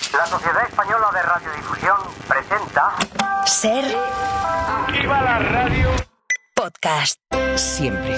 La Sociedad Española de Radiodifusión presenta Ser ¡Viva la radio! Podcast. Siempre.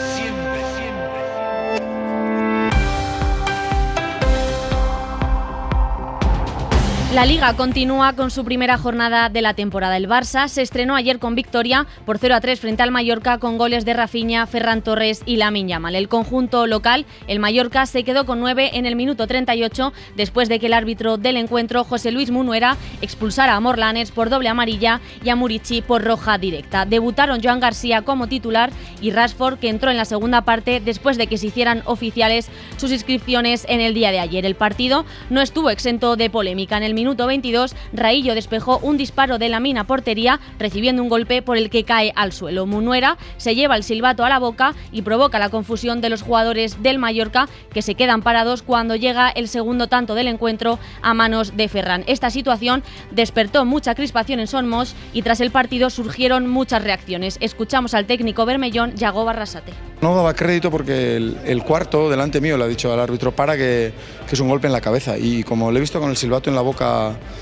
La Liga continúa con su primera jornada de la temporada. El Barça se estrenó ayer con victoria por 0-3 frente al Mallorca con goles de Rafinha, Ferran Torres y Lamine Yamal. El conjunto local, el Mallorca, se quedó con 9 en el minuto 38 después de que el árbitro del encuentro, José Luis Munuera, expulsara a Morlanes por doble amarilla y a Murici por roja directa. Debutaron Joan García como titular y Rashford, que entró en la segunda parte después de que se hicieran oficiales sus inscripciones en el día de ayer. El partido no estuvo exento de polémica. En el minuto 22, Raillo despejó un disparo de Lamine a portería, recibiendo un golpe por el que cae al suelo. Munuera se lleva el silbato a la boca y provoca la confusión de los jugadores del Mallorca, que se quedan parados cuando llega el segundo tanto del encuentro a manos de Ferran. Esta situación despertó mucha crispación en Son Moix y tras el partido surgieron muchas reacciones. Escuchamos al técnico bermellón, Yago Barrasate. No daba crédito porque el cuarto delante mío le ha dicho al árbitro que es un golpe en la cabeza, y como le he visto con el silbato en la boca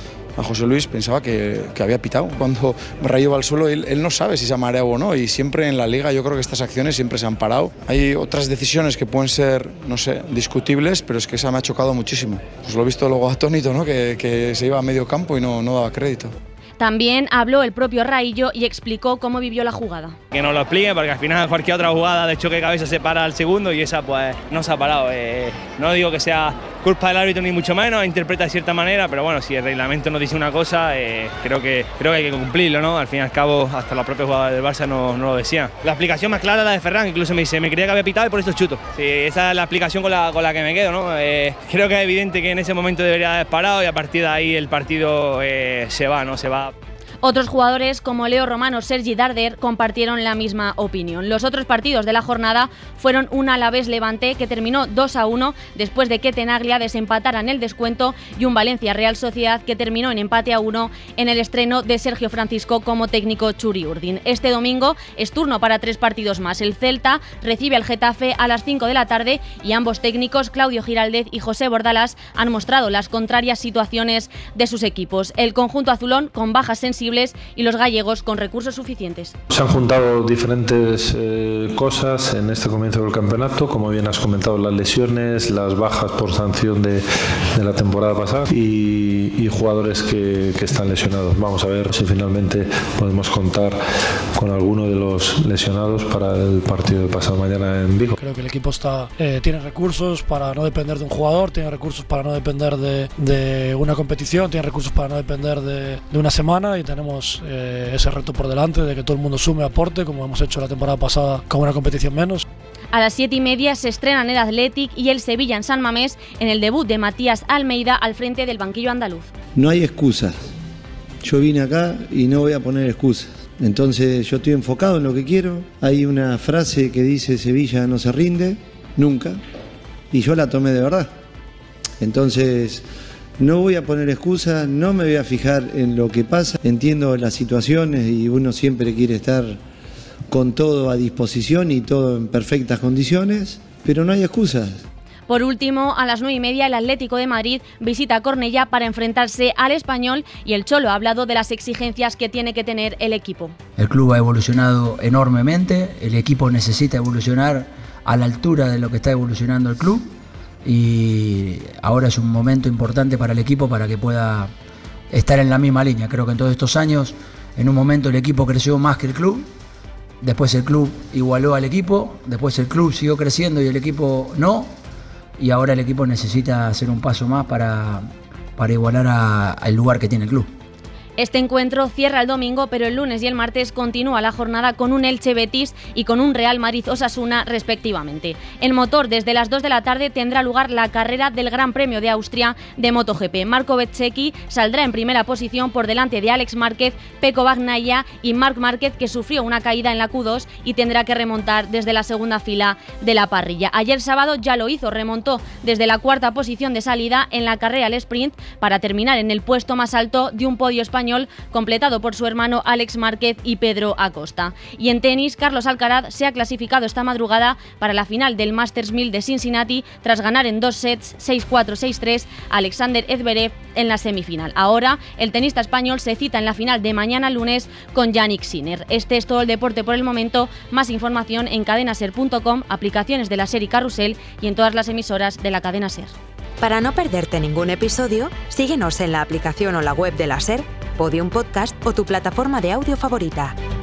a José Luis, pensaba que había pitado. Cuando Rayo va al suelo, él no sabe si se ha mareado o no, y siempre en la Liga yo creo que estas acciones siempre se han parado. Hay otras decisiones que pueden ser, no sé, discutibles, pero es que esa me ha chocado muchísimo. Pues lo he visto luego atónito, ¿no? Que se iba a medio campo y no daba crédito. También habló el propio Raillo y explicó cómo vivió la jugada. Que nos lo explique, porque al final cualquier otra jugada de choque de cabeza se para al segundo y esa pues no se ha parado. No digo que sea culpa del árbitro ni mucho menos, interpreta de cierta manera, pero bueno, si el reglamento nos dice una cosa, creo que hay que cumplirlo, ¿no? Al fin y al cabo, hasta la propia jugada del Barça no lo decía. La explicación más clara es la de Ferran, incluso me dice, me creía que había pitado y por eso chuto. Sí, esa es la explicación con la que me quedo, ¿no? Creo que es evidente que en ese momento debería haber parado y a partir de ahí el partido se va, ¿no? Se va. Otros jugadores como Leo Romano o Sergi Darder compartieron la misma opinión. Los otros partidos de la jornada fueron un Alavés-Levante que terminó 2-1 después de que Tenaglia desempatara en el descuento y un Valencia-Real Sociedad que terminó en empate a 1 en el estreno de Sergio Francisco como técnico Txuri Urdin. Este domingo es turno para 3 partidos más. El Celta recibe al Getafe a las 5 de la tarde y ambos técnicos, Claudio Giraldez y José Bordalás, han mostrado las contrarias situaciones de sus equipos. El conjunto azulón con bajas sensibles y los gallegos con recursos suficientes. Se han juntado diferentes cosas en este comienzo del campeonato, como bien has comentado, las lesiones, las bajas por sanción de la temporada pasada y jugadores que están lesionados. Vamos a ver si finalmente podemos contar con alguno de los lesionados para el partido de pasado mañana en Vigo. Creo que el equipo tiene recursos para no depender de un jugador, tiene recursos para no depender de una competición, tiene recursos para no depender de una semana, y tenemos ese reto por delante de que todo el mundo sume, aporte, como hemos hecho la temporada pasada con una competición menos. A las 7:30 se estrenan el Athletic y el Sevilla en San Mamés en el debut de Matías Almeida al frente del banquillo andaluz. No hay excusas. Yo vine acá y no voy a poner excusas. Entonces yo estoy enfocado en lo que quiero. Hay una frase que dice Sevilla no se rinde, nunca, y yo la tomé de verdad. Entonces no voy a poner excusas, no me voy a fijar en lo que pasa. Entiendo las situaciones y uno siempre quiere estar con todo a disposición y todo en perfectas condiciones, pero no hay excusas. Por último, a las 9:30 el Atlético de Madrid visita Cornellá para enfrentarse al Español y el Cholo ha hablado de las exigencias que tiene que tener el equipo. El club ha evolucionado enormemente, el equipo necesita evolucionar a la altura de lo que está evolucionando el club. Y ahora es un momento importante para el equipo para que pueda estar en la misma línea. Creo que en todos estos años, en un momento el equipo creció más que el club, después el club igualó al equipo, después el club siguió creciendo y el equipo no, y ahora el equipo necesita hacer un paso más para igualar al lugar que tiene el club. Este encuentro cierra el domingo, pero el lunes y el martes continúa la jornada con un Elche Betis y con un Real Madrid Osasuna respectivamente. En motor, desde las 2 de la tarde tendrá lugar la carrera del Gran Premio de Austria de MotoGP. Marco Bezzecchi saldrá en primera posición por delante de Alex Márquez, Pecco Bagnaia y Marc Márquez, que sufrió una caída en la Q2 y tendrá que remontar desde la segunda fila de la parrilla. Ayer sábado ya lo hizo, remontó desde la cuarta posición de salida en la carrera al sprint para terminar en el puesto más alto de un podio español español, completado por su hermano Alex Márquez y Pedro Acosta. Y en tenis, Carlos Alcaraz se ha clasificado esta madrugada para la final del Masters 1000 de Cincinnati tras ganar en 2 sets 6-4, 6-3 a Alexander Zverev en la semifinal. Ahora, el tenista español se cita en la final de mañana lunes con Jannik Sinner. Este es todo el deporte por el momento. Más información en cadenaser.com, aplicaciones de la SER y Carrusel y en todas las emisoras de la cadena SER. Para no perderte ningún episodio, síguenos en la aplicación o la web de la SER, Podium Podcast o tu plataforma de audio favorita.